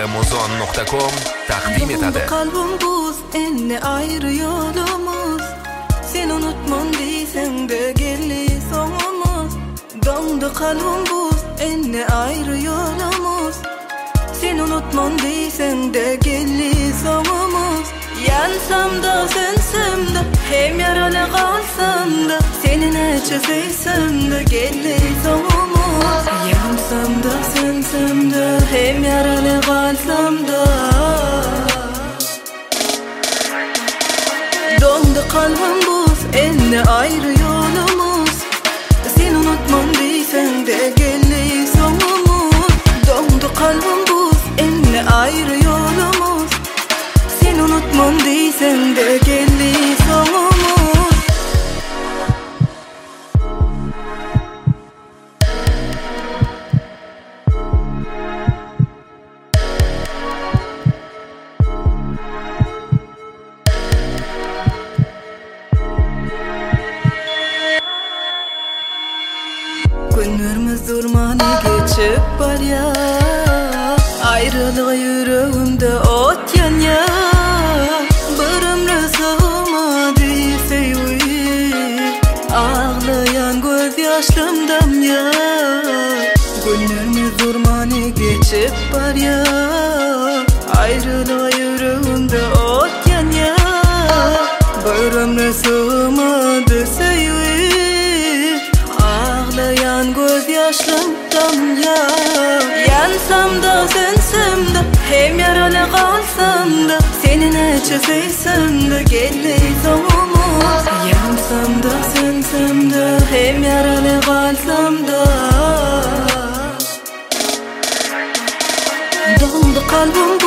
muzon.com takdim etadi. Kalbim buz, enli ayrı yolumuz. Sen unutmam deysen de gelli sonumuz. Dondu kalbim buz, enli ayrı yolumuz. Sen unutmam deysen de gelli sonumuz. Yansam da sönsem de, hem yaralı kalsam da, seni neçe sevsem de gelli sonumuz. Yansam da sönsem de, hem yaralı kalsam da. Dondu kalbim buz, enli ayrı yolumuz. Sen unutmam deysen de gelli sonumuz. Dondu kalbim buz, enli ayrı yolumuz. Sen unutmam deysen de gelli sonumuz. Günlerimiz durmanı geçip var ya, ayrılığı yüreğimde ot yan ya. Bir ömre sığmadı sevgi, ağlayan göz yaşlarımdan ya. Günlerimiz durmanı geçip var ya, ayrılığı yüreğimde ot yan ya. Bir ömre sığmadı sevgi, ağlayan göz yaşlarımdan ya. Yansam da sönsem de, hem yaralı kalsam da, seni neçe sevsem de gelli sonumuz. Yansam da sönsem de, hem yaralı kalsam da. Dondu kalbim